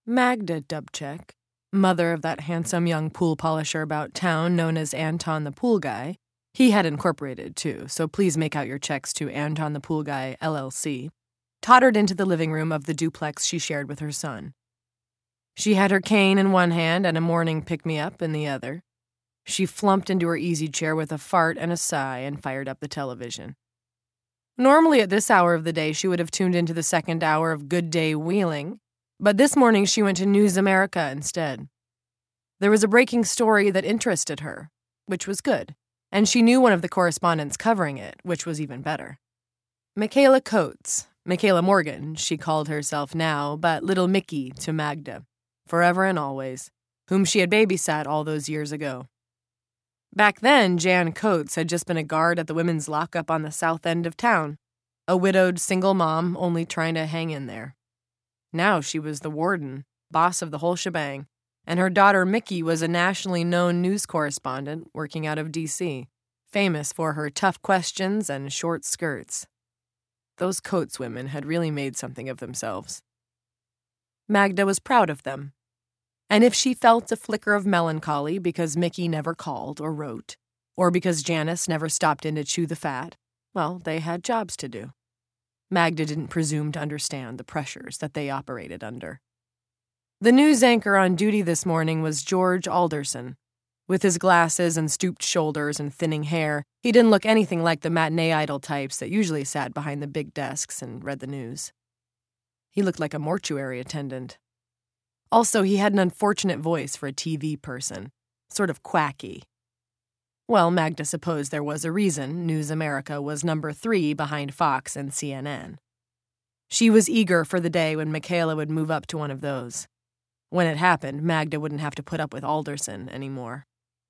Magda Dubček, mother of that handsome young pool polisher about town known as Anton the Pool Guy. He had incorporated, too, so please make out your checks to Anton the Pool Guy, LLC, tottered into the living room of the duplex she shared with her son. She had her cane in one hand and a morning pick-me-up in the other. She flumped into her easy chair with a fart and a sigh and fired up the television. Normally at this hour of the day, she would have tuned into the second hour of Good Day Wheeling, but this morning she went to News America instead. There was a breaking story that interested her, which was good, and she knew one of the correspondents covering it, which was even better. Michaela Coates, Michaela Morgan, she called herself now, but Little Mickey to Magda, forever and always, whom she had babysat all those years ago. Back then, Jan Coates had just been a guard at the women's lockup on the south end of town, a widowed single mom only trying to hang in there. Now she was the warden, boss of the whole shebang, and her daughter Mickey was a nationally known news correspondent working out of D.C., famous for her tough questions and short skirts. Those Coates women had really made something of themselves. Magda was proud of them. And if she felt a flicker of melancholy because Mickey never called or wrote, or because Janice never stopped in to chew the fat, well, they had jobs to do. Magda didn't presume to understand the pressures that they operated under. The news anchor on duty this morning was George Alderson. With his glasses and stooped shoulders and thinning hair, he didn't look anything like the matinee idol types that usually sat behind the big desks and read the news. He looked like a mortuary attendant. Also, he had an unfortunate voice for a TV person, sort of quacky. Well, Magda supposed there was a reason News America was number 3 behind Fox and CNN. She was eager for the day when Michaela would move up to one of those. When it happened, Magda wouldn't have to put up with Alderson anymore.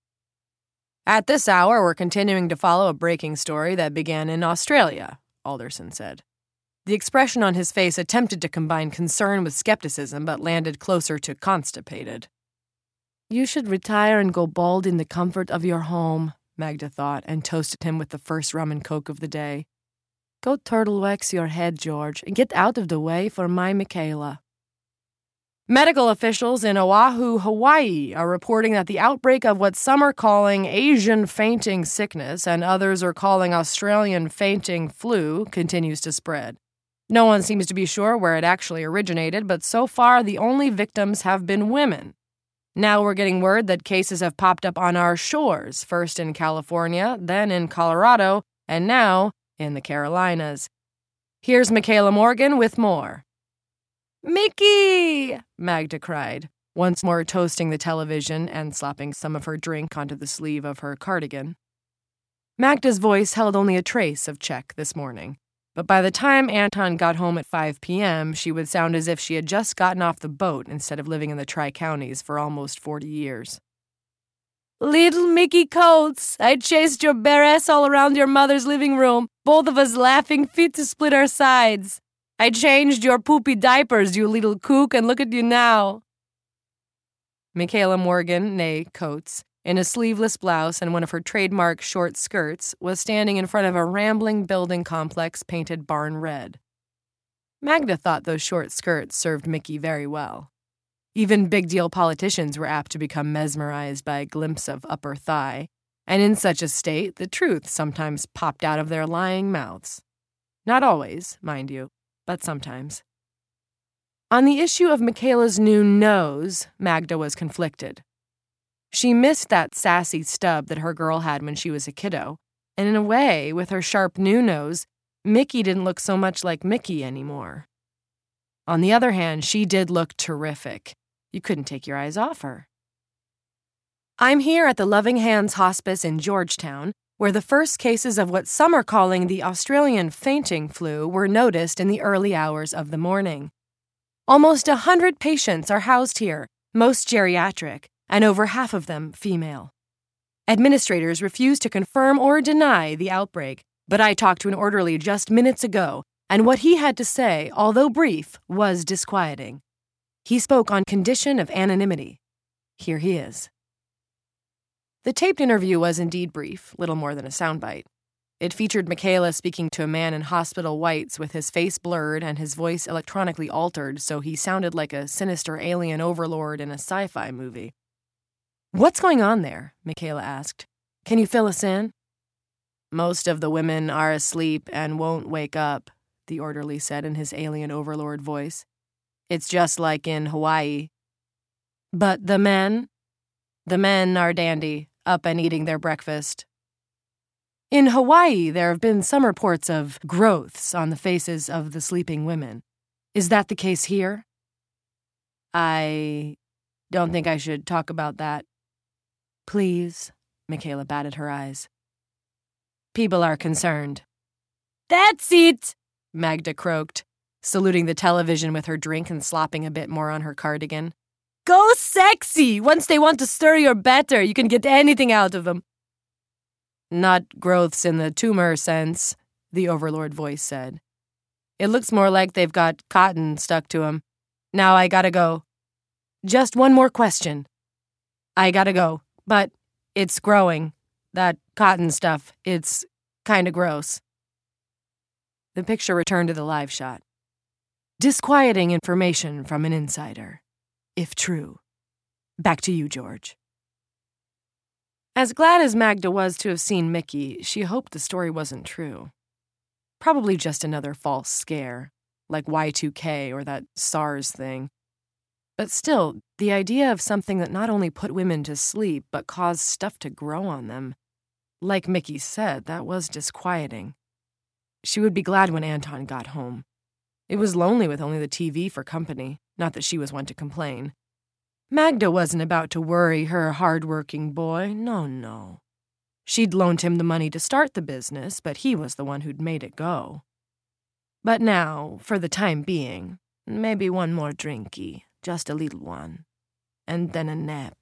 At this hour, we're continuing to follow a breaking story that began in Australia, Alderson said. The expression on his face attempted to combine concern with skepticism, but landed closer to constipated. You should retire and go bald in the comfort of your home, Magda thought, and toasted him with the first rum and coke of the day. Go turtle wax your head, George, and get out of the way for my Michaela. Medical officials in Oahu, Hawaii, are reporting that the outbreak of what some are calling Asian fainting sickness and others are calling Australian fainting flu continues to spread. No one seems to be sure where it actually originated, but so far the only victims have been women. Now we're getting word that cases have popped up on our shores, first in California, then in Colorado, and now in the Carolinas. Here's Michaela Morgan with more. Mickey! Magda cried, once more toasting the television and slopping some of her drink onto the sleeve of her cardigan. Magda's voice held only a trace of Czech this morning. But by the time Anton got home at 5 p.m., she would sound as if she had just gotten off the boat instead of living in the Tri-Counties for almost 40 years. Little Mickey Coates, I chased your bare ass all around your mother's living room, both of us laughing fit to split our sides. I changed your poopy diapers, you little kook, and look at you now. Michaela Morgan, née Coates, in a sleeveless blouse and one of her trademark short skirts, was standing in front of a rambling building complex painted barn red. Magda thought those short skirts served Mickey very well. Even big-deal politicians were apt to become mesmerized by a glimpse of upper thigh, and in such a state, the truth sometimes popped out of their lying mouths. Not always, mind you, but sometimes. On the issue of Michaela's new nose, Magda was conflicted. She missed that sassy stub that her girl had when she was a kiddo, and in a way, with her sharp new nose, Mickey didn't look so much like Mickey anymore. On the other hand, she did look terrific. You couldn't take your eyes off her. I'm here at the Loving Hands Hospice in Georgetown, where the first cases of what some are calling the Australian fainting flu were noticed in the early hours of the morning. Almost 100 patients are housed here, most geriatric, and over half of them female. Administrators refuse to confirm or deny the outbreak, but I talked to an orderly just minutes ago, and what he had to say, although brief, was disquieting. He spoke on condition of anonymity. Here he is. The taped interview was indeed brief, little more than a soundbite. It featured Michaela speaking to a man in hospital whites with his face blurred and his voice electronically altered so he sounded like a sinister alien overlord in a sci-fi movie. "What's going on there?" Michaela asked. "Can you fill us in?" "Most of the women are asleep and won't wake up," the orderly said in his alien overlord voice. "It's just like in Hawaii." "But the men?" "The men are dandy, up and eating their breakfast." "In Hawaii, there have been some reports of growths on the faces of the sleeping women. Is that the case here?" "I don't think I should talk about that." "Please," Michaela batted her eyes. "People are concerned." "That's it," Magda croaked, saluting the television with her drink and slopping a bit more on her cardigan. "Go sexy! Once they want to stir your batter, you can get anything out of them." "Not growths in the tumor sense," the overlord voice said. "It looks more like they've got cotton stuck to 'em. Now I gotta go." "Just one more question." "I gotta go, but it's growing. That cotton stuff, it's kinda gross." The picture returned to the live shot. Disquieting information from an insider, if true. Back to you, George. As glad as Magda was to have seen Mickey, she hoped the story wasn't true. Probably just another false scare, like Y2K or that SARS thing. But still, the idea of something that not only put women to sleep, but caused stuff to grow on them. Like Mickey said, that was disquieting. She would be glad when Anton got home. It was lonely with only the TV for company, not that she was one to complain. Magda wasn't about to worry her hard-working boy, no. She'd loaned him the money to start the business, but he was the one who'd made it go. But now, for the time being, maybe one more drinky, just a little one, and then a nap.